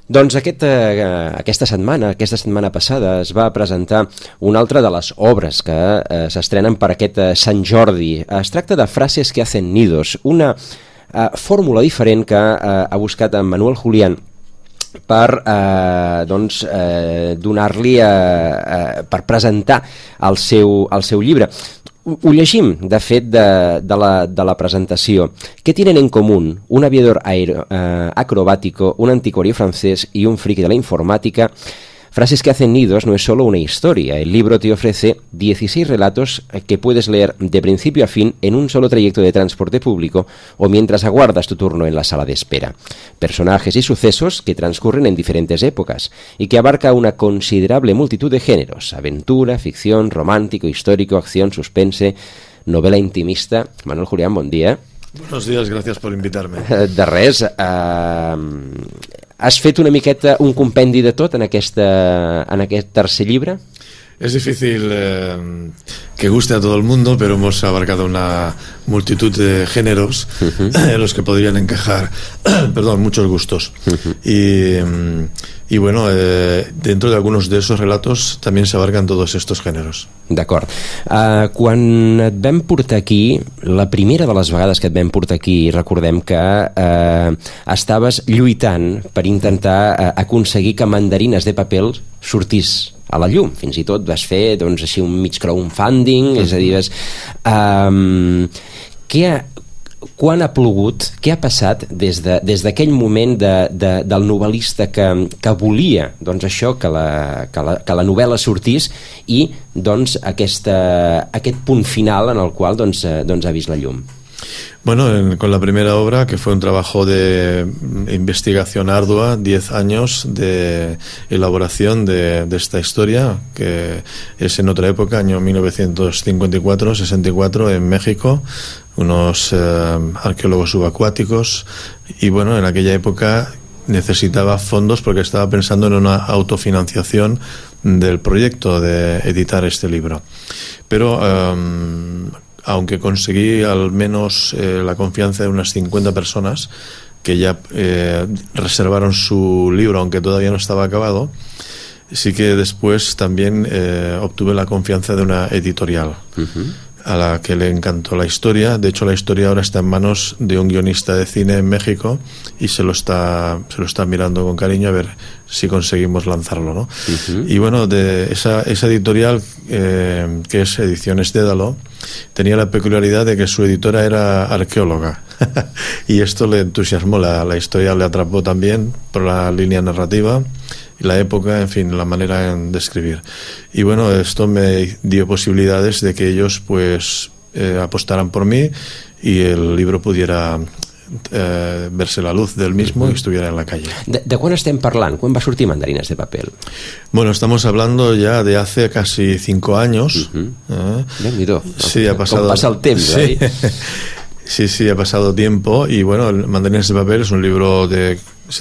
Doncs aquesta setmana passada es va presentar una altra de les obres que s'estrenen per aquest Sant Jordi. Es tracta de Frases que hacen nidos, una fórmula diferent que ha buscat en Manuel Julián per donar-li per presentar el seu llibre. Ho llegim, de fet, de la presentació. ¿Qué tienen en común un aviador acrobático, un anticuario francés y un friki de la informática? Frases que hacen nidos no es solo una historia. El libro te ofrece 16 relatos que puedes leer de principio a fin en un solo trayecto de transporte público o mientras aguardas tu turno en la sala de espera. Personajes y sucesos que transcurren en diferentes épocas y que abarca una considerable multitud de géneros: aventura, ficción, romántico, histórico, acción, suspense, novela intimista. Manuel Julián, bon dia. Buenos días, gracias por invitarme. De res. Has fet una miqueta un compendi de tot en aquest tercer llibre? Es difícil que guste a todo el mundo, pero hemos abarcado una multitud de géneros en los que podrían encajar muchos gustos. Y bueno, dentro de algunos de esos relatos también se abarcan todos estos géneros. D'acord. Quan et vam portar aquí, la primera de les vegades que et vam portar aquí, recordem que estaves lluitant per intentar aconseguir que Mandarines de Paper sortís a la llum. Fins i tot vas fer així un mig crowdfunding, és a dir, quan ha plogut, què ha passat des d'aquell moment del novel·lista que volia això, que la novel·la sortís, i aquest punt final en el qual ha vist la llum? Bueno, con la primera obra, que fue un trabajo de investigación ardua, 10 años de elaboración de esta historia, que es en otra época, año 1954-64, en México, unos arqueólogos subacuáticos, y bueno, en aquella época necesitaba fondos porque estaba pensando en una autofinanciación del proyecto de editar este libro. Pero aunque conseguí al menos la confianza de unas 50 personas que ya reservaron su libro, aunque todavía no estaba acabado, sí que después también obtuve la confianza de una editorial a la que le encantó la historia. De hecho, la historia ahora está en manos de un guionista de cine en México y se lo está mirando con cariño a ver si conseguimos lanzarlo, ¿no? Y bueno, de esa editorial, que es Ediciones Dédalo, tenía la peculiaridad de que su editora era arqueóloga y esto le entusiasmó. La historia le atrapó también por la línea narrativa, la época, en fin, la manera de escribir. Y bueno, esto me dio posibilidades de que ellos pues apostaran por mí y el libro pudiera verse la luz del mismo y estuviera en la calle. De quan estem parlant? Quan va sortir Mandarines de Paper? Bueno, estamos hablando ya de hace casi 5 años. Déu-n'hi-do. Sí, ha pasado. Com passa el temps, sí. Sí, ha pasado tiempo. Y bueno, Mandarines de Paper es un libro de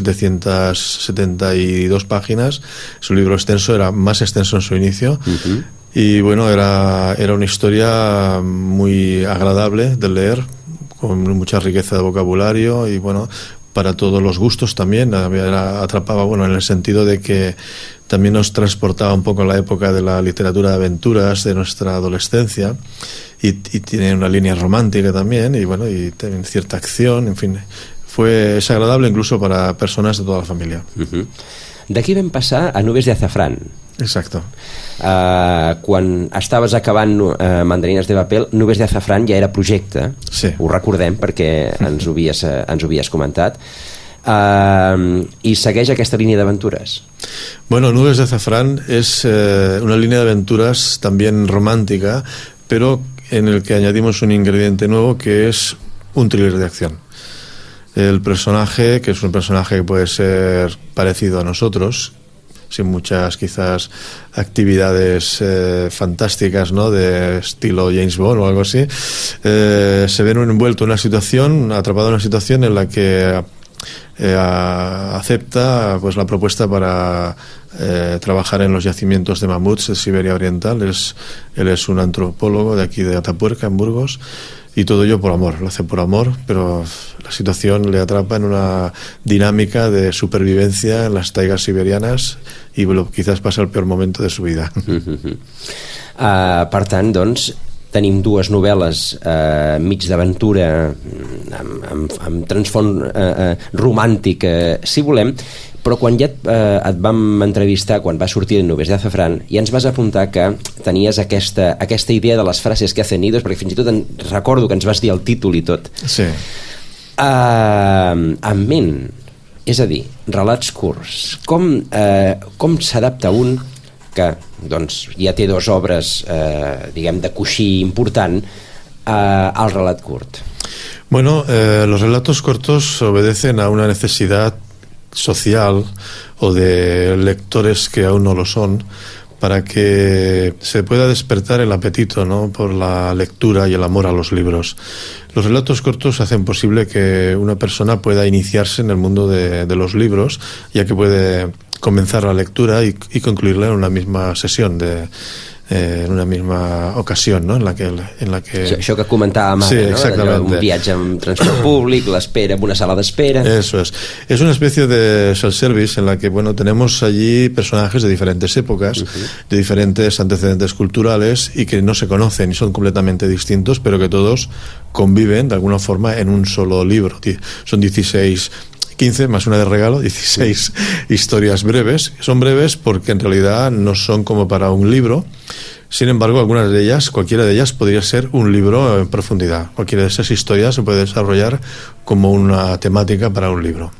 772 páginas. Es un libro extenso, era más extenso en su inicio. Y bueno, era una historia muy agradable de leer, con mucha riqueza de vocabulario y bueno, para todos los gustos también. Atrapaba, bueno, en el sentido de que también nos transportaba un poco a la época de la literatura de aventuras de nuestra adolescencia, y tiene una línea romántica también, y bueno, y tiene cierta acción, en fin, es agradable incluso para personas de toda la familia. D'aquí vam passar a Nubes de Azafrán. Exacto. Quan estaves acabant Mandarines de Paper, Nubes de Azafrán ja era projecte. Sí. Ho recordem perquè ens ho havies comentat. I segueix aquesta línia d'aventures. Bueno, Nubes de Azafrán es una línea de aventuras también romántica, pero en el que añadimos un ingrediente nuevo, que es un thriller de acción. El personaje, que es un personaje que puede ser parecido a nosotros, sin muchas quizás actividades fantásticas, ¿no?, de estilo James Bond o algo así, se ve envuelto en una situación, atrapado en una situación en la que acepta pues la propuesta para trabajar en los yacimientos de mamuts de Siberia Oriental. Él es un antropólogo de aquí de Atapuerca, en Burgos, y todo ello por amor, lo hace por amor, pero la situación le atrapa en una dinámica de supervivencia en las taigas siberianas i quizás passa el peor momento de su vida. Per tant, doncs, tenim dues novel·les mig d'aventura amb transfons romàntic, si volem, però quan ja et vam entrevistar, quan va sortir Nubes de Azafrán, ja ens vas apuntar que tenies aquesta idea de les frases que hacen nidos, perquè fins i tot recordo que ens vas dir el títol i tot. Sí. En ment, és a dir, relats curts, com s'adapta un que doncs, ja té dues obres diguem de coixí important al relat curt? Bueno, los relatos cortos obedecen a una necesidad social o de lectores que aún no lo son, para que se pueda despertar el apetito, ¿no?, por la lectura y el amor a los libros. Los relatos cortos hacen posible que una persona pueda iniciarse en el mundo de los libros, ya que puede comenzar la lectura y concluirla en una misma sesión en una misma ocasión, ¿no?, en la que Això que comentàvem ara, sí, ¿no? exactamente. Un viatge en transport públic, l'espera en una sala d'espera. Eso es una especie de self-service en la que, bueno, tenemos allí personajes de diferentes épocas, de diferentes antecedentes culturales y que no se conocen y son completamente distintos, pero que todos conviven de alguna forma en un solo libro. Son 15 más una de regalo, 16 historias breves. Son breves porque en realidad no son como para un libro. Sin embargo, algunas de ellas, cualquiera de ellas podría ser un libro en profundidad. Cualquiera de esas historias se puede desarrollar como una temática para un libro.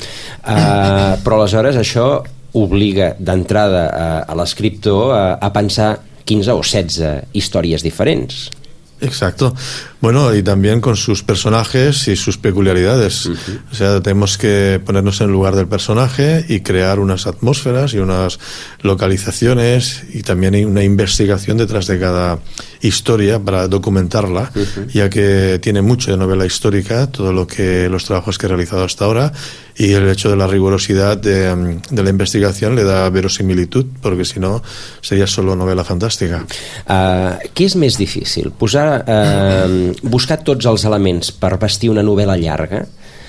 Però aleshores això obliga d'entrada a l'escriptor a pensar 15 o 16 històries diferents. Exacto. Bueno, y también con sus personajes y sus peculiaridades. O sea, tenemos que ponernos en el lugar del personaje y crear unas atmósferas y unas localizaciones y también una investigación detrás de cada historia para documentarla, ya que tiene mucho de novela histórica todo los trabajos que he realizado hasta ahora, y el hecho de la rigurosidad de la investigación le da verosimilitud, porque si no sería solo novela fantástica. Què és més difícil? Buscar tots els elements per vestir una novel·la llarga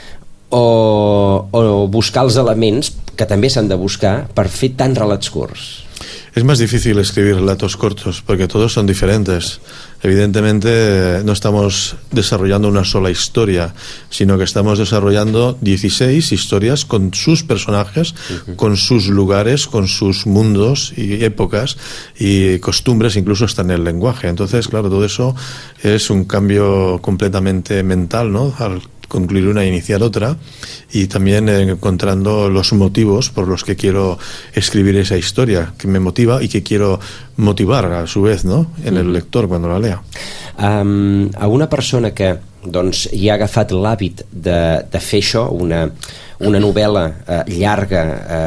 o buscar els elements que també s'han de buscar per fer tants relats curts? Es más difícil escribir relatos cortos porque todos son diferentes. Evidentemente no estamos desarrollando una sola historia, sino que estamos desarrollando 16 historias con sus personajes, con sus lugares, con sus mundos y épocas y costumbres, incluso hasta en el lenguaje. Entonces, claro, todo eso es un cambio completamente mental, ¿no?, al concluir una e iniciar otra, y también encontrando los motivos por los que quiero escribir esa historia, que me motiva y que quiero motivar a su vez, ¿no?, en el lector cuando la lea. A una persona que doncs, ja ha agafat l'hàbit de fer això, una novel·la llarga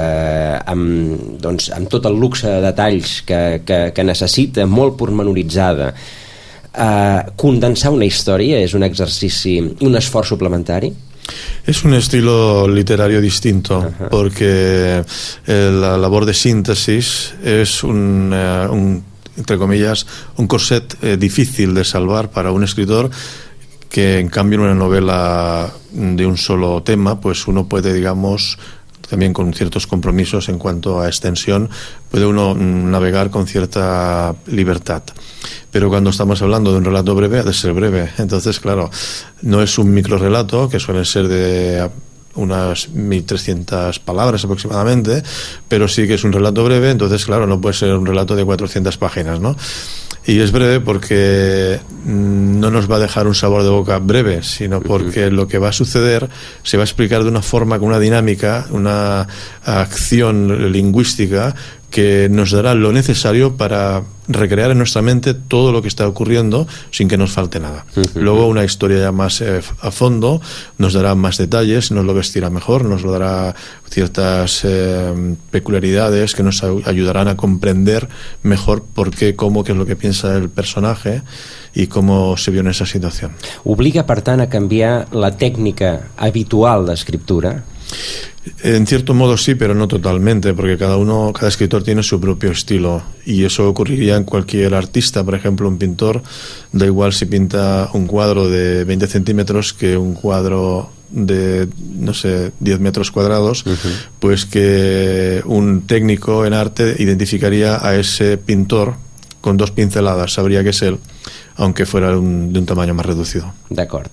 amb tot el luxe de detalls que necessita, molt pormenoritzada, condensar una història és un exercici, un esforç suplementari? Es un estilo literario distinto, porque la labor de síntesis es entre comillas, un corset difícil de salvar para un escritor, que en cambio en una novela de un solo tema, pues uno puede, digamos, también con ciertos compromisos en cuanto a extensión, puede uno navegar con cierta libertad. Pero cuando estamos hablando de un relato breve, ha de ser breve. Entonces, claro, no es un microrelato, que suele ser de unas 1300 palabras aproximadamente, pero sí que es un relato breve. Entonces, claro, no puede ser un relato de 400 páginas, ¿no? Y es breve porque no nos va a dejar un sabor de boca breve, sino porque lo que va a suceder se va a explicar de una forma, con una dinámica, una acción lingüística que nos dará lo necesario para recrear en nuestra mente todo lo que está ocurriendo sin que nos falte nada. Luego una historia ya más a fondo nos dará más detalles, nos lo vestirá mejor, nos lo dará ciertas peculiaridades que nos ayudarán a comprender mejor por qué, cómo, qué es lo que piensa el personaje y cómo se vio en esa situación. Obliga, per tant, a canviar la tècnica habitual d'escriptura? En cierto modo sí, pero no totalmente, porque cada escritor tiene su propio estilo, y eso ocurriría en cualquier artista. Por ejemplo, un pintor, da igual si pinta un cuadro de 20 centímetros que un cuadro de, no sé, 10 metros cuadrados, pues que un técnico en arte identificaría a ese pintor con 2 pinceladas, sabría que es él, aunque fuera de un tamaño más reducido. D'acord.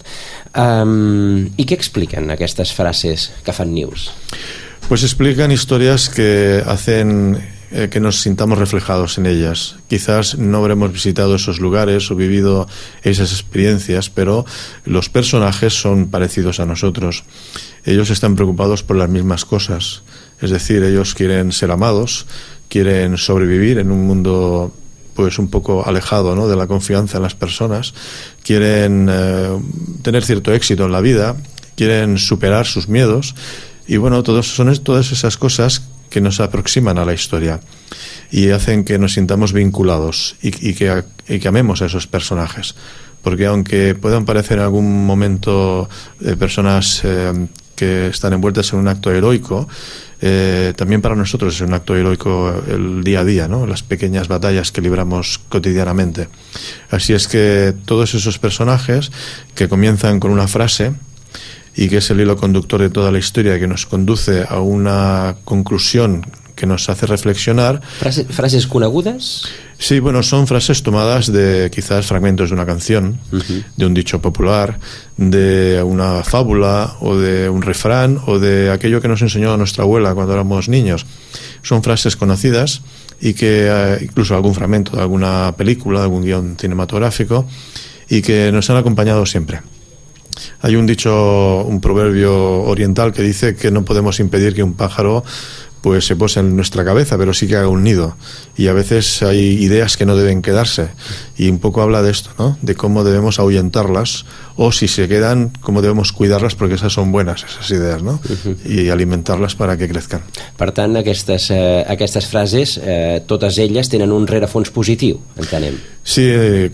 I què expliquen aquestes frases que fan News? Pues explican historias que hacen que nos sintamos reflejados en ellas. Quizás no habremos visitado esos lugares o vivido esas experiencias, pero los personajes son parecidos a nosotros. Ellos están preocupados por las mismas cosas. Es decir, ellos quieren ser amados, quieren sobrevivir en un mundo pues un poco alejado, ¿no?, de la confianza en las personas, quieren tener cierto éxito en la vida, quieren superar sus miedos, y bueno, son todas esas cosas que nos aproximan a la historia y hacen que nos sintamos vinculados y que amemos a esos personajes, porque aunque puedan parecer en algún momento personas que están envueltas en un acto heroico, también para nosotros es un acto heroico el día a día, ¿no?, las pequeñas batallas que libramos cotidianamente. Así es que todos esos personajes que comienzan con una frase y que es el hilo conductor de toda la historia, que nos conduce a una conclusión que nos hace reflexionar. ¿Frases conegudes? Sí, bueno, son frases tomadas de quizás fragmentos de una canción, de un dicho popular, de una fábula o de un refrán o de aquello que nos enseñó nuestra abuela cuando éramos niños. Son frases conocidas y que incluso algún fragmento de alguna película, de algún guión cinematográfico, y que nos han acompañado siempre. Hay un dicho, un proverbio oriental que dice que no podemos impedir que un pájaro pues se pose en nuestra cabeza, pero sí que haga un nido, y a veces hay ideas que no deben quedarse, y un poco habla de esto, ¿no?, de cómo debemos ahuyentarlas, o si se quedan, cómo debemos cuidarlas, porque esas son buenas, esas ideas, ¿no?, y alimentarlas para que crezcan. Per tant, aquestes frases, totes elles tenen un rerefons positiu, entenem. Sí,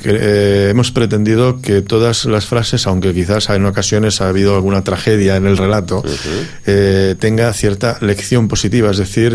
hemos pretendido que todas las frases, aunque quizás en ocasiones ha habido alguna tragedia en el relato, tenga cierta lección positiva. Es decir,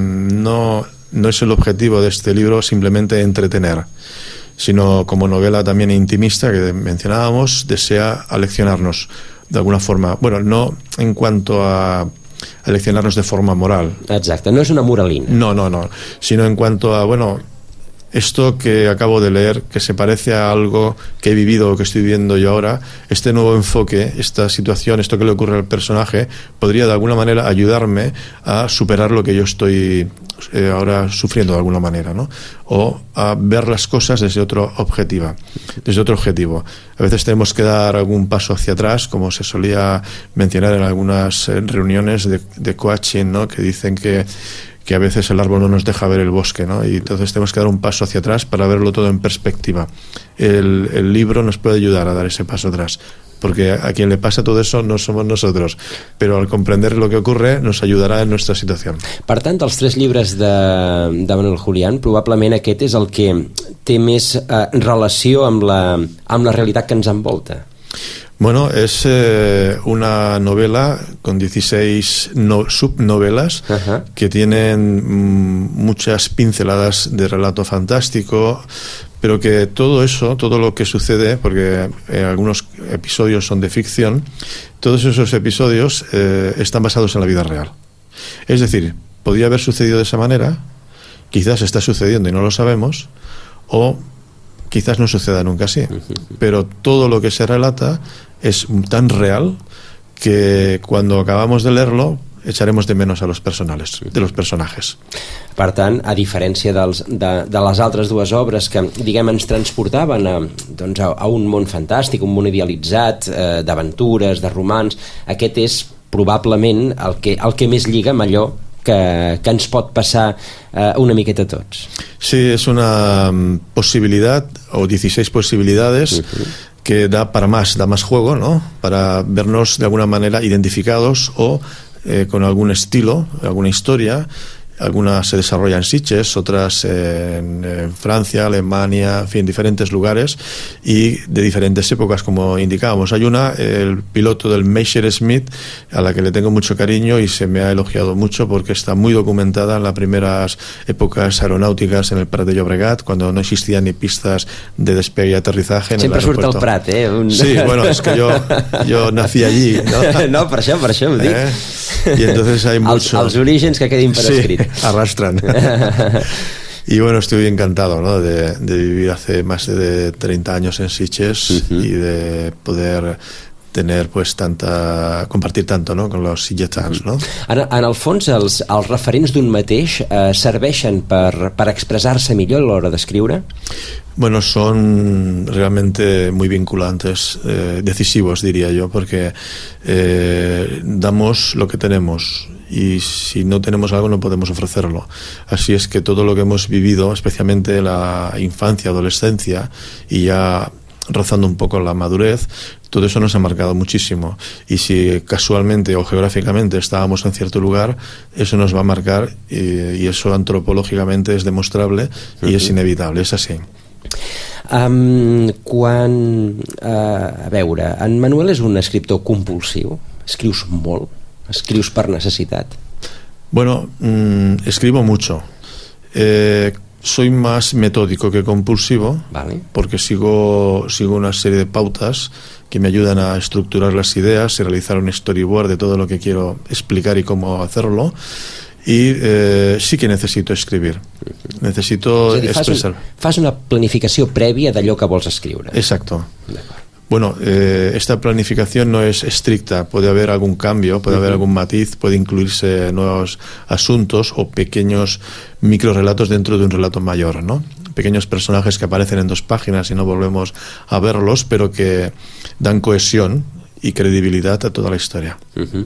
no es el objetivo de este libro simplemente entretener, sino como novela también intimista que mencionábamos, desea aleccionarnos de alguna forma. Bueno, no en cuanto a aleccionarnos de forma moral. Exacte, no és una moralina. No, sino en cuanto a, bueno, esto que acabo de leer, que se parece a algo que he vivido o que estoy viviendo yo ahora, este nuevo enfoque, esta situación, esto que le ocurre al personaje, podría de alguna manera ayudarme a superar lo que yo estoy ahora sufriendo de alguna manera, ¿no?, o a ver las cosas desde otro objetivo. A veces tenemos que dar algún paso hacia atrás, como se solía mencionar en algunas reuniones de coaching, ¿no?, que dicen que a veces el árbol no nos deja ver el bosque, ¿no?, y entonces tenemos que dar un paso hacia atrás para verlo todo en perspectiva. El libro nos puede ayudar a dar ese paso atrás, porque a quien le pasa todo eso no somos nosotros, pero al comprender lo que ocurre nos ayudará en nuestra situación. Per tant, dels 3 llibres de Manuel Julián, probablement aquest és el que té més relació amb la realitat que ens envolta. Bueno, es una novela con 16 subnovelas que tienen muchas pinceladas de relato fantástico, pero que todo eso, todo lo que sucede, porque algunos episodios son de ficción, todos esos episodios están basados en la vida real. Es decir, podría haber sucedido de esa manera, quizás está sucediendo y no lo sabemos, o quizás no suceda nunca así, pero todo lo que se relata es tan real que cuando acabamos de leerlo echaremos de menos a los personajes. Per tant, a diferència de les altres dues obres que, diguem, ens transportaven a un món fantàstic, un món idealitzat, d'aventures, de romans, aquest és probablement el que més lliga amb allò que ens pot passar una miqueta a tots. Sí, es una posibilidad, o 16 posibilidades, que da más juego, ¿no?, para vernos de alguna manera identificados o con algún estilo, alguna historia, Algunas se desarrollan en Sitges, otras en Francia, Alemania, en fin, diferentes lugares y de diferentes épocas, como indicábamos. Hay una, el piloto del Messerschmitt, a la que le tengo mucho cariño y se me ha elogiado mucho porque está muy documentada en las primeras épocas aeronáuticas en el Prat de Llobregat, cuando no existían ni pistas de despegue y aterrizaje en Sempre el aeropuerto. surt el Prat, Sí, bueno, es que yo nací allí, ¿no? No, per això ho dic. Y entonces hay mucho... Els orígens que quedin per escrit. Sí, arrastran. Y bueno, estoy encantado, ¿no?, de vivir hace más de 30 años en Sitges y de poder tener pues compartir tanto, no?, con los sitgetans, no? En el fons, els referents d'un mateix serveixen per expressar-se millor a l'hora d'escriure? Bueno, son realmente muy vinculantes, decisivos, diría yo, porque damos lo que tenemos y si no tenemos algo no podemos ofrecerlo. Así es que todo lo que hemos vivido, especialmente la infancia, adolescencia y ya rozando un poco la madurez, todo eso nos ha marcado muchísimo, y si casualmente o geográficamente estábamos en cierto lugar, eso nos va a marcar, y eso antropológicamente es demostrable y es inevitable, es así. A veure, en Manuel és un escriptor compulsiu? Escrius molt? Escrius per necessitat? Bueno, escribo mucho. Soy más metódico que compulsivo, vale, porque sigo una serie de pautas que me ayudan a estructurar las ideas y realizar un storyboard de todo lo que quiero explicar y cómo hacerlo. Y sí que necesito escribir, necesito expresar. Fas una planificació prèvia d'allò que vols escriure. Exacto. Bueno, esta planificación no es estricta, puede haber algún cambio, puede haber algún matiz, puede incluirse nuevos asuntos o pequeños microrelatos dentro de un relato mayor, ¿no? Pequeños personajes que aparecen en 2 páginas y no volvemos a verlos, pero que dan cohesión y credibilidad a toda la historia.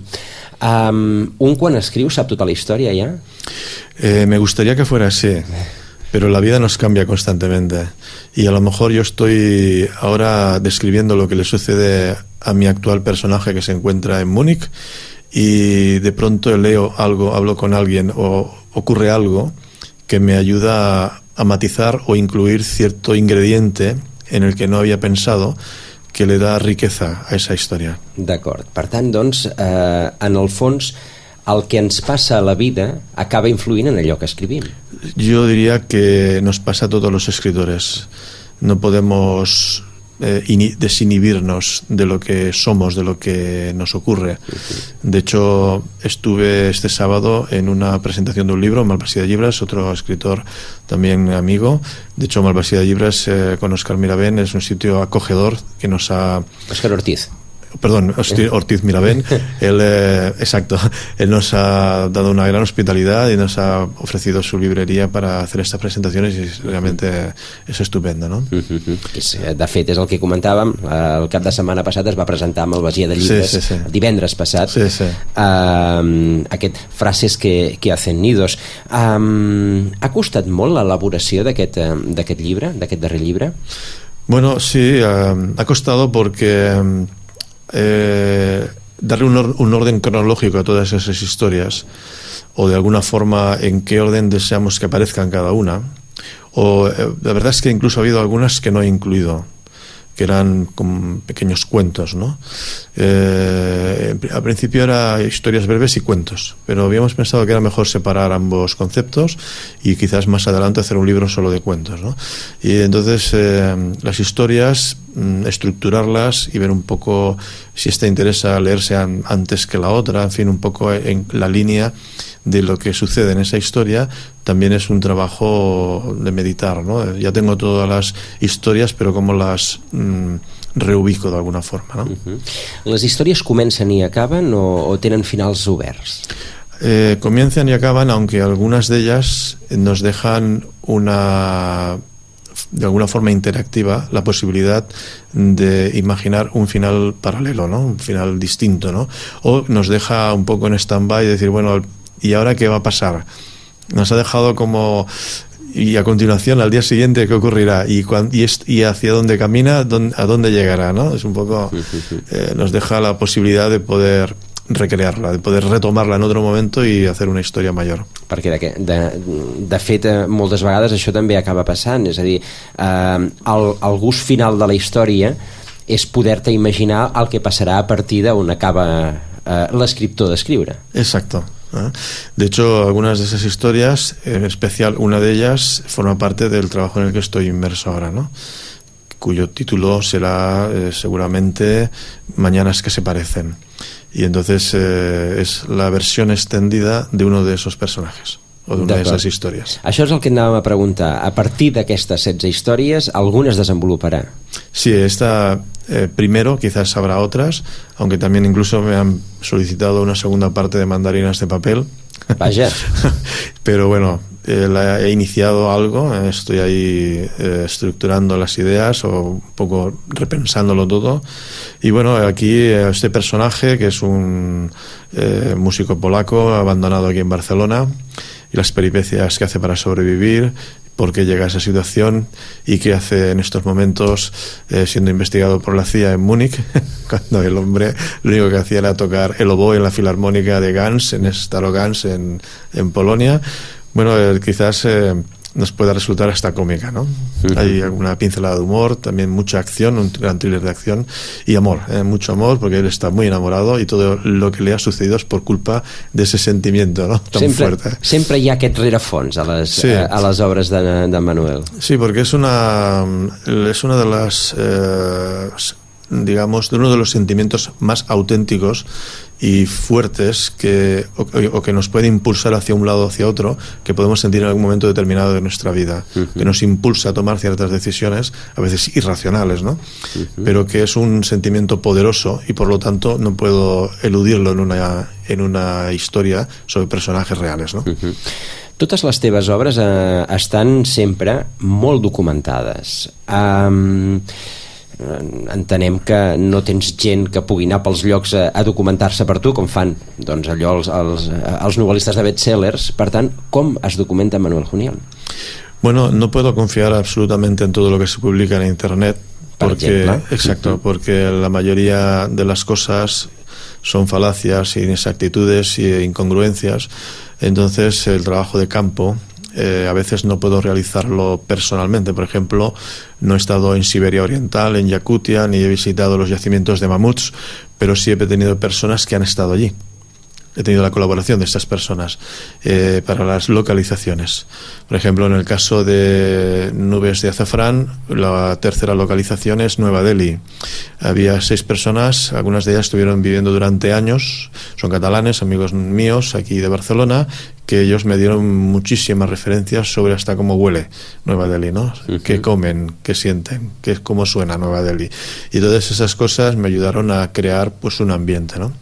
Un quan escriu sap tota la història ja? Me gustaría que fuera así, pero la vida nos cambia constantemente y a lo mejor yo estoy ahora describiendo lo que le sucede a mi actual personaje que se encuentra en Múnich y de pronto leo algo, hablo con alguien o ocurre algo que me ayuda a matizar o incluir cierto ingrediente en el que no había pensado, que le da riqueza a esa història. D'acord. Per tant, doncs, en el fons, el que ens passa a la vida acaba influint en allò que escrivim. Yo diría que nos pasa a todos los escritores. No podemos desinhibirnos de lo que somos, de lo que nos ocurre. De hecho, estuve este sábado en una presentación de un libro, Malpassida Llibres, otro escritor también amigo. De hecho, Malpassida Llibres con Óscar Miravén es un sitio acogedor que nos ha... Óscar Ortiz. Perdón, Ortiz Miravén. Él, exacto, él nos ha dado una gran hospitalidad y nos ha ofrecido su librería para hacer estas presentaciones y realmente es estupendo, ¿no? De fet, és el que comentàvem, el cap de setmana passat es va presentar amb el Malvasia de Llibres, el divendres passat, aquest Frases que hacen nidos. Ha costat molt l'elaboració d'aquest llibre, d'aquest darrer llibre? Bueno, sí, ha costado porque darle un orden cronológico a todas esas historias, o de alguna forma en qué orden deseamos que aparezcan cada una, o la verdad es que incluso ha habido algunas que no he incluido, que eran como pequeños cuentos, ¿no? Al principio era historias breves y cuentos, pero habíamos pensado que era mejor separar ambos conceptos y quizás más adelante hacer un libro solo de cuentos, ¿no? Y entonces las historias, estructurarlas y ver un poco si esta interesa leerse antes que la otra, en fin, un poco en la línea de lo que sucede en esa historia, también es un trabajo de meditar, ¿no? Ya tengo todas las historias, pero cómo las reubico de alguna forma, ¿no? Les històries comencen i acaben o tenen finals oberts? Comienzan y acaban, aunque algunas de ellas nos dejan de alguna forma interactiva la posibilidad de imaginar un final paralelo, ¿no? Un final distinto, ¿no? O nos deja un poco en stand-by y decir, bueno, ¿y ahora qué va a pasar? Nos ha dejado como... Y a continuación, al día siguiente, ¿qué ocurrirá? Y hacia dónde camina, a dónde llegará, ¿no? Es un poco... nos deja la posibilidad de poder recrearla, de poder retomarla en otro momento i hacer una història major. Perquè de fet moltes vegades això també acaba passant, és a dir, el gust final de la història és poder-te imaginar el que passarà a partir d'on acaba l'escriptor d'escriure. Exacto. De hecho, algunas de esas historias, en especial una de ellas, forma parte del trabajo en el que estoy inmerso ahora, ¿no? Cuyo título será seguramente Mañanas que se parecen. Y entonces es la versión extendida de uno de esos personajes o de una de esas històries. Això és el que anàvem a preguntar. A partir d'aquestes 16 històries, algunes desenvoluparà? Sí, esta primero, quizás habrá otras, aunque también incluso me han solicitado una segunda parte de Mandarinas de papel. Vaya. Pero bueno, he iniciado algo, estoy ahí estructurando las ideas o un poco repensándolo todo. Y bueno, aquí este personaje, que es un músico polaco abandonado aquí en Barcelona, y las peripecias que hace para sobrevivir, por qué llega a esa situación y qué hace en estos momentos siendo investigado por la CIA en Múnich, cuando el hombre lo único que hacía era tocar el oboe en la filarmónica de Gans, en Staro Gans en Polonia. Bueno, quizás nos pueda resultar hasta cómica, ¿no? Hay alguna pincelada de humor, también mucha acción, un gran thriller de acción y amor, mucho amor, porque él está muy enamorado y todo lo que le ha sucedido es por culpa de ese sentimiento, ¿no? Tan fuerte. Sempre hi ha aquest rerefons a les obres de Manuel. Sí, porque es una de las digamos, de uno de los sentimientos más auténticos y fuertes que nos puede impulsar hacia un lado o hacia otro, que podemos sentir en algún momento determinado de nuestra vida, que nos impulsa a tomar ciertas decisiones, a veces irracionales, ¿no? Pero que es un sentimiento poderoso y por lo tanto no puedo eludirlo en una historia sobre personajes reales, ¿no? Totes les teves obres estan sempre molt documentades. Entenem que no tens gent que pugui anar pels llocs a documentar-se per tu, com fan doncs allò els novel·listes de bestsellers. Per tant, com es documenta Manuel Juniol? Bueno, no puedo confiar absolutamente en todo lo que se publica en internet, porque, exacto, porque la mayoría de las cosas son falacias, inexactitudes e incongruencias. Entonces el trabajo de campo a veces no puedo realizarlo personalmente. Por ejemplo, no he estado en Siberia Oriental, en Yakutia, ni he visitado los yacimientos de mamuts, pero sí he tenido personas que han estado allí. He tenido la colaboración de estas personas para las localizaciones. Por ejemplo, en el caso de Nubes de Azafrán, la tercera localización es Nueva Delhi. Había 6 personas, algunas de ellas estuvieron viviendo durante años, son catalanes, amigos míos aquí de Barcelona, que ellos me dieron muchísimas referencias sobre hasta cómo huele Nueva Delhi, ¿no? Qué comen, qué sienten, cómo suena Nueva Delhi. Y todas esas cosas me ayudaron a crear pues un ambiente, ¿no?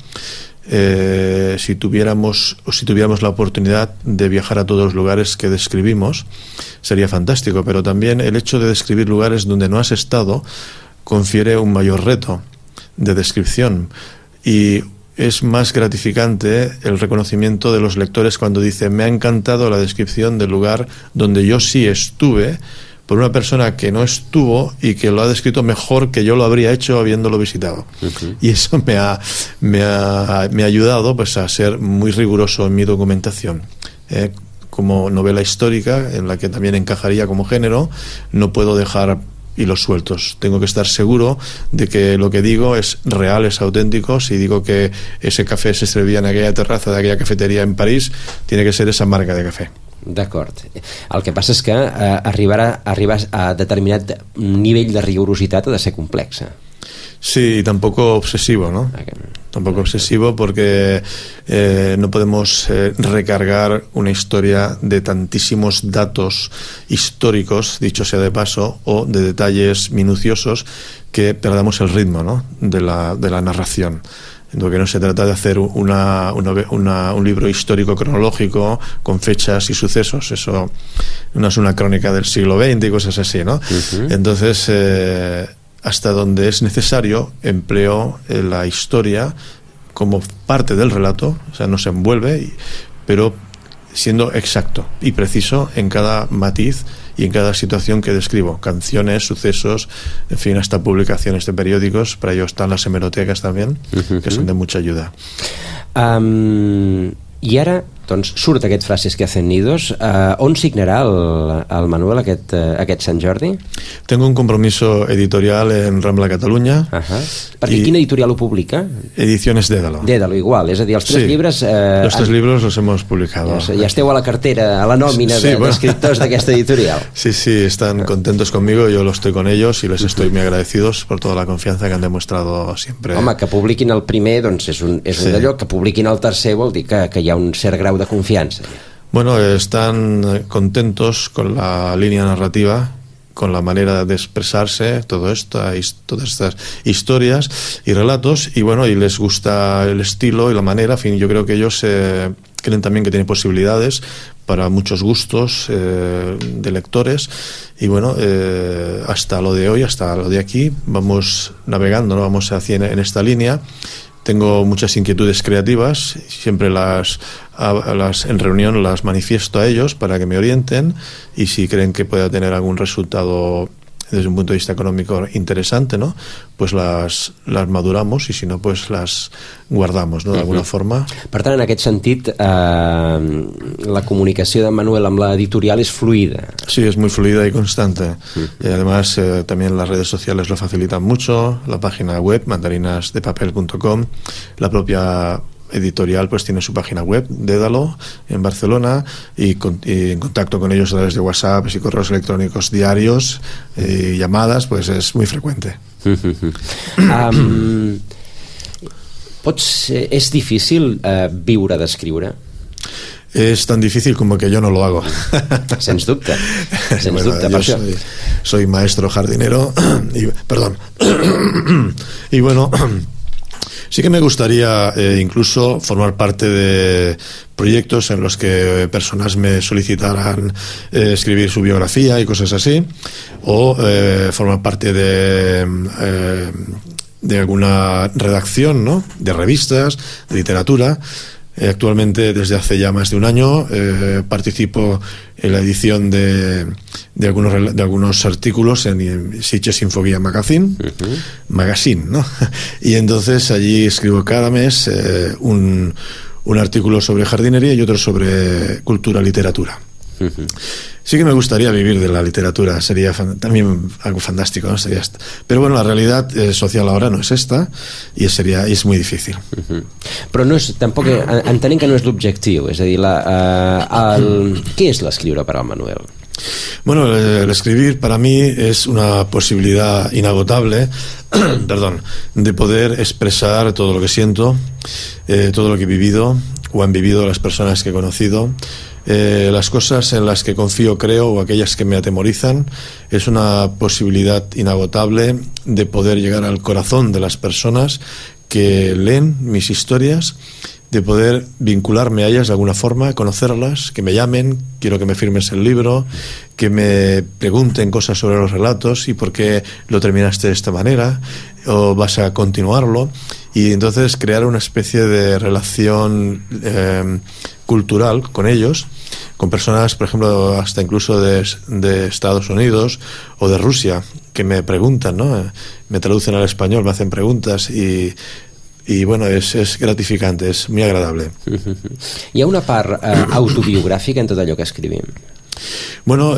Si tuviéramos la oportunidad de viajar a todos los lugares que describimos, sería fantástico, pero también el hecho de describir lugares donde no has estado confiere un mayor reto de descripción, y es más gratificante el reconocimiento de los lectores cuando dicen: me ha encantado la descripción del lugar donde yo sí estuve, por una persona que no estuvo y que lo ha descrito mejor que yo lo habría hecho habiéndolo visitado. Y eso me ha ayudado pues a ser muy riguroso en mi documentación. Como novela histórica, en la que también encajaría como género, no puedo dejar hilos sueltos. Tengo que estar seguro de que lo que digo es real, es auténtico. Si digo que ese café se servía en aquella terraza de aquella cafetería en París, tiene que ser esa marca de café. D'acord. El que passa és que arribar a determinat nivell de rigorositat ha de ser complexa. Sí, y tampoco obsesivo, ¿no? Tampoco obsesivo, porque no podemos recargar una historia de tantísimos datos históricos, dicho sea de paso, o de detalles minuciosos, que perdamos el ritmo, ¿no? de la narración. Lo que no se trata de hacer un libro histórico cronológico con fechas y sucesos. Eso no es una crónica del siglo XX y cosas así, ¿no? Entonces, hasta donde es necesario, empleo la historia como parte del relato, o sea, no se envuelve, pero siendo exacto y preciso en cada matiz y en cada situación que describo, canciones, sucesos, en fin, hasta publicaciones de periódicos. Para ello están las hemerotecas también, que son de mucha ayuda. I ara, doncs, surt aquest Frases que hacen nidos. On signarà el Manuel aquest Sant Jordi? Tengo un compromiso editorial en Rambla Catalunya. Perquè quina editorial ho publica? Ediciones Dédalo. Dédalo, igual. És a dir, els tres llibres... los tres libros los hemos publicado. Ja esteu a la cartera, a la nòmina d'escriptors d'aquesta editorial. Sí, están contentos conmigo, yo lo estoy con ellos y les estoy muy agradecidos por toda la confianza que han demostrado siempre. Home, que publiquin el primer, doncs és un d'allò, que publiquin el tercer vol dir que hi ha un cert grau de confianza. Bueno, están contentos con la línea narrativa, con la manera de expresarse, todas estas historias y relatos, y bueno, y les gusta el estilo y la manera. En fin, yo creo que ellos creen también que tienen posibilidades para muchos gustos de lectores, y bueno, hasta lo de hoy, hasta lo de aquí, vamos navegando, ¿no? Vamos en esta línea. Tengo muchas inquietudes creativas, siempre en reunión las manifiesto a ellos para que me orienten, y si creen que pueda tener algún resultado desde un punto de vista económico interesante, ¿no? Pues las maduramos, y si no, pues las guardamos, ¿no? De alguna forma. Per tant, en aquest sentit, la comunicació de Manuel amb l'editorial és fluida. Sí, es muy fluida y constante. Y además también las redes sociales lo facilitan mucho, la página web mandarinasdepapel.com, la propia editorial pues tiene su página web, Dédalo, en Barcelona, y en contacto con ellos a través de WhatsApp y correos electrónicos diarios y llamadas, pues es muy frecuente. És difícil viure d'escriure? Es tan difícil como que yo no lo hago. Sens dubte. Yo soy maestro jardinero y bueno, sí que me gustaría incluso formar parte de proyectos en los que personas me solicitaran escribir su biografía y cosas así, o formar parte de alguna redacción, ¿no? De revistas, de literatura. Actualmente, desde hace ya más de un año, participo en la edición de algunos artículos en Sitges Infoguía Magazine, ¿no? Y entonces allí escribo cada mes un artículo sobre jardinería y otro sobre cultura, literatura. Sí que me gustaría vivir de la literatura, sería también algo fantástico, ¿no? Pero bueno, la realidad social ahora no es esta, y es muy difícil. Però no és, tampoc entenem que no és l'objectiu, és a dir, què és l'escriure per al Manuel? Bueno, el escribir para mí es una posibilidad inagotable de poder expresar todo lo que siento, todo lo que he vivido o han vivido las personas que he conocido, las cosas en las que confío, creo, o aquellas que me atemorizan. Es una posibilidad inagotable de poder llegar al corazón de las personas que leen mis historias, de poder vincularme a ellas de alguna forma, conocerlas, que me llamen, quiero que me firmes el libro, que me pregunten cosas sobre los relatos y por qué lo terminaste de esta manera, o vas a continuarlo, y entonces crear una especie de relación cultural con ellos, con personas, por ejemplo, hasta incluso de Estados Unidos o de Rusia, que me preguntan, ¿no? Me traducen al español, me hacen preguntas, y bueno, es gratificante, es muy agradable. Hi ha una part autobiogràfica en tot allò que escrivim? Bueno,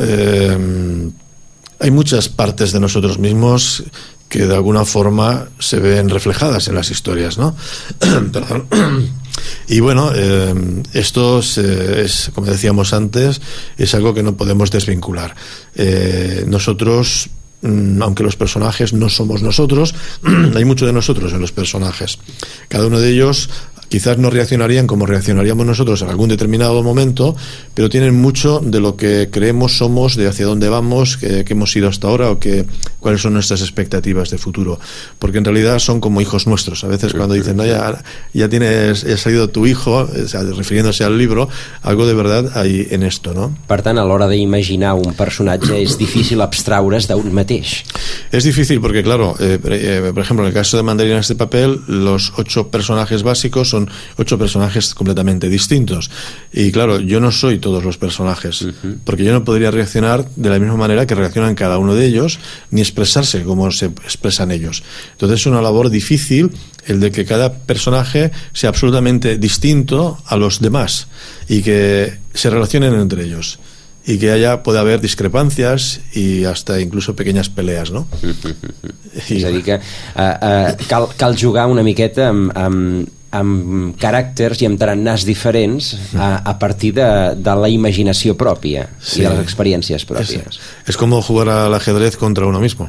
hay muchas partes de nosotros mismos que de alguna forma se ven reflejadas en las historias, ¿no? Perdón. Y bueno, esto es, como decíamos antes, es algo que no podemos desvincular. Nosotros, aunque los personajes no somos nosotros, hay mucho de nosotros en los personajes. Cada uno de ellos quizás no reaccionarían como reaccionaríamos nosotros en algún determinado momento, pero tienen mucho de lo que creemos somos, de hacia dónde vamos, que hemos ido hasta ahora, o cuáles son nuestras expectativas de futuro, porque en realidad son como hijos nuestros. A veces cuando dicen, no, ya ha salido tu hijo, o sea, refiriéndose al libro, algo de verdad hay en esto, ¿no? Per tant, a l'hora d'imaginar un personatge és difícil abstraure's d'un mateix. Es difícil porque, claro, por ejemplo, en el caso de Mandarinas de Papel, los 8 personajes básicos son 8 personajes completamente distintos, y claro, yo no soy todos los personajes, porque yo no podría reaccionar de la misma manera que reaccionan cada uno de ellos, ni expresarse como se expresan ellos. Entonces es una labor difícil el de que cada personaje sea absolutamente distinto a los demás y que se relacionen entre ellos y que pueda haber discrepancias i hasta incluso pequeñas peleas, no? És a dir que cal jugar una miqueta amb caràcters i amb tarannàs diferents a partir de la imaginació pròpia i de les experiències pròpies. És com jugar al ajedrez contra uno mismo.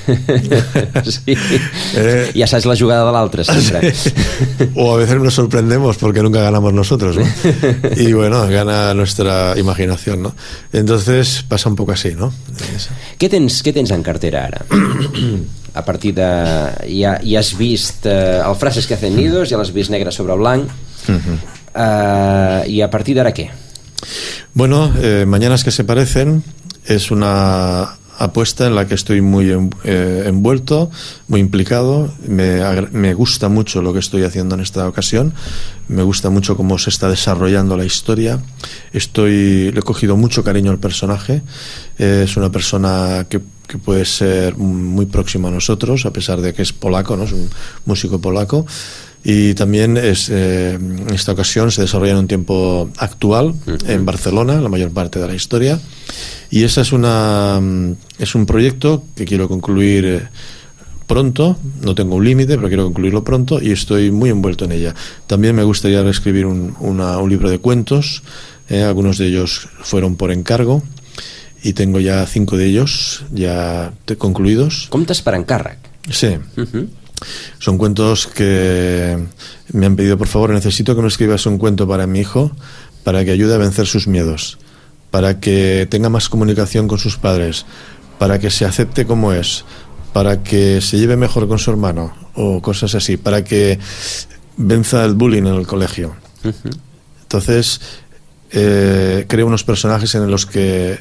Sí. Ja saps la jugada de l'altre sempre. Sí. O a veces nos sorprendemos porque nunca ganamos nosotros, ¿no? Y bueno, gana nuestra imaginación, ¿no? Entonces pasa un poco así, ¿no? Què tens en cartera ara? A partir de... Ja has vist el Frases que hacen nidos, ja l'has vist negre sobre blanc, y a partir de ahora ¿qué? Bueno, Mañanas que se parecen es una apuesta en la que estoy muy envuelto, muy implicado. Me gusta mucho lo que estoy haciendo en esta ocasión, me gusta mucho cómo se está desarrollando la historia. Le he cogido mucho cariño al personaje. Es una persona que puede ser muy próximo a nosotros, a pesar de que es polaco, ¿no? Es un músico polaco. Y también en esta ocasión se desarrolla en un tiempo actual en Barcelona, la mayor parte de la historia, y esa es un proyecto que quiero concluir pronto. No tengo un límite, pero quiero concluirlo pronto y estoy muy envuelto en ella. También me gustaría reescribir un libro de cuentos, algunos de ellos fueron por encargo y tengo ya 5 de ellos ya concluidos. Contes per encàrrec? Sí. Son cuentos que me han pedido, por favor, necesito que me escribas un cuento para mi hijo, para que ayude a vencer sus miedos, para que tenga más comunicación con sus padres, para que se acepte como es, para que se lleve mejor con su hermano, o cosas así, para que venza el bullying en el colegio. Entonces crea unos personajes en los que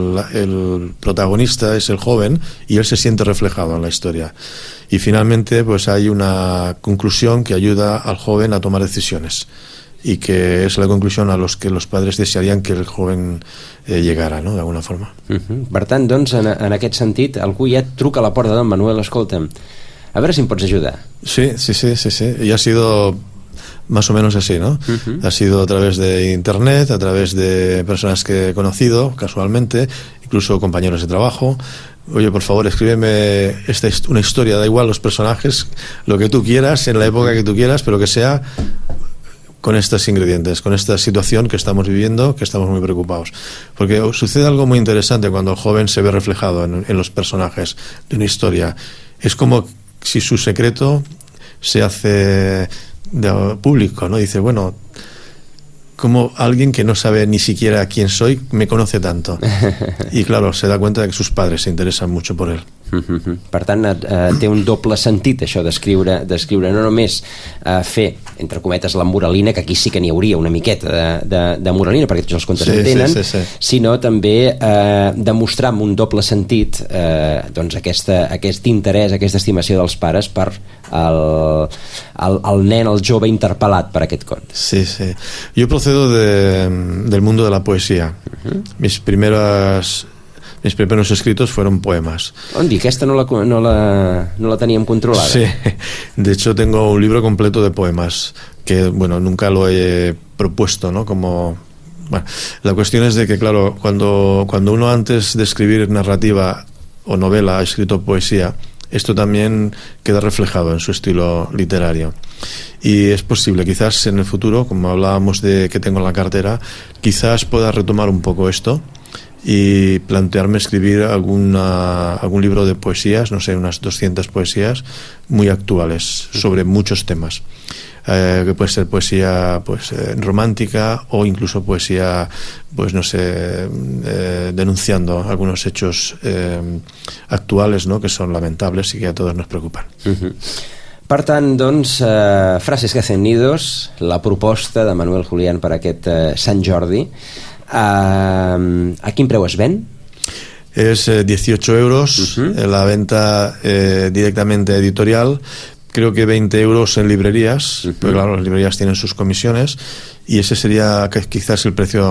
el protagonista es el joven y él se siente reflejado en la historia, y finalmente pues hay una conclusión que ayuda al joven a tomar decisiones y que es la conclusión a los que los padres desearían que el joven llegara, no?, d'alguna forma. Per tant, doncs, en aquest sentit, algú ja et truca a la porta d'en Manuel: escolta'm, a veure si em pots ajudar. Sí, y ha sido más o menos así, ¿no? Ha sido a través de internet, a través de personas que he conocido casualmente, incluso compañeros de trabajo. Oye, por favor, escríbeme una historia, da igual los personajes, lo que tú quieras, en la época que tú quieras, pero que sea con estos ingredientes, con esta situación que estamos viviendo, que estamos muy preocupados. Porque sucede algo muy interesante cuando el joven se ve reflejado en los personajes de una historia. Es como si su secreto se hace público, ¿no? Dice, bueno, como alguien que no sabe ni siquiera quién soy me conoce tanto. Y claro, se da cuenta de que sus padres se interesan mucho por él. Per tant, té un doble sentit això d'escriure no només fer, entre cometes, la moralina, que aquí sí que n'hi hauria una miqueta de moralina, perquè tots els contes en tenen, sinó també demostrar amb un doble sentit doncs aquest interès, aquesta estimació dels pares per el nen, el jove interpel·lat per aquest conte. Sí. Yo procedo del mundo de la poesía. Mis primeros escritos fueron poemas. Ondi, aquesta no la teníem controlada. Sí, de hecho tengo un libro completo de poemas que, bueno, nunca lo he propuesto, ¿no? Como... Bueno, la cuestión es de que, claro, cuando uno antes de escribir narrativa o novela ha escrito poesía, esto también queda reflejado en su estilo literario. Y es posible, quizás en el futuro, como hablábamos de que tengo en la cartera, quizás pueda retomar un poco esto y plantearme escribir algún libro de poesías, no sé, unas 200 poesías muy actuales sobre muchos temas, que puede ser poesía pues romántica o incluso poesía, pues no sé, denunciando algunos hechos actuales, ¿no?, que son lamentables y que a todos nos preocupan. Per tant, doncs, Frases que hacen nidos, la proposta de Manuel Julián per aquest Sant Jordi. ¿A quin preu es ven? Es 18 euros, la venta directamente editorial, creo que 20 euros en librerías, pero claro, las librerías tienen sus comisiones y ese sería quizás el precio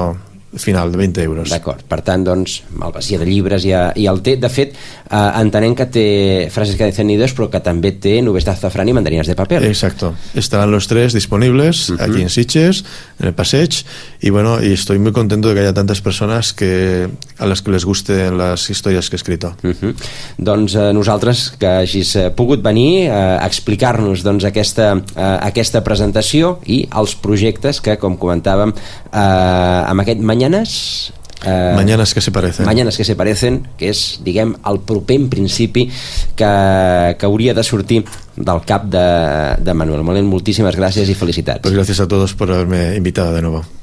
final de 20 euros. D'acord, per tant, doncs, Malvasia de llibres i el té. De fet, entenem que té frases que dicen nidos, però que també té nubes de azafrán y mandarinas de papel. Exacto. Estarán los tres disponibles aquí en Sitges, en el passeig, y bueno, y estoy muy contento de que haya tantas personas a las que les gusten las historias que he escrito. Doncs nosaltres que hagis pogut venir a explicar-nos doncs, aquesta presentació i els projectes que, com comentàvem, amb aquest Mañanas que se parecen. Mañanas que se parecen, que és, diguem, el proper en principi que hauria de sortir del cap de Manuel Molent. Moltíssimes gràcies i felicitats. Pues gracias a todos por haberme invitado de nuevo.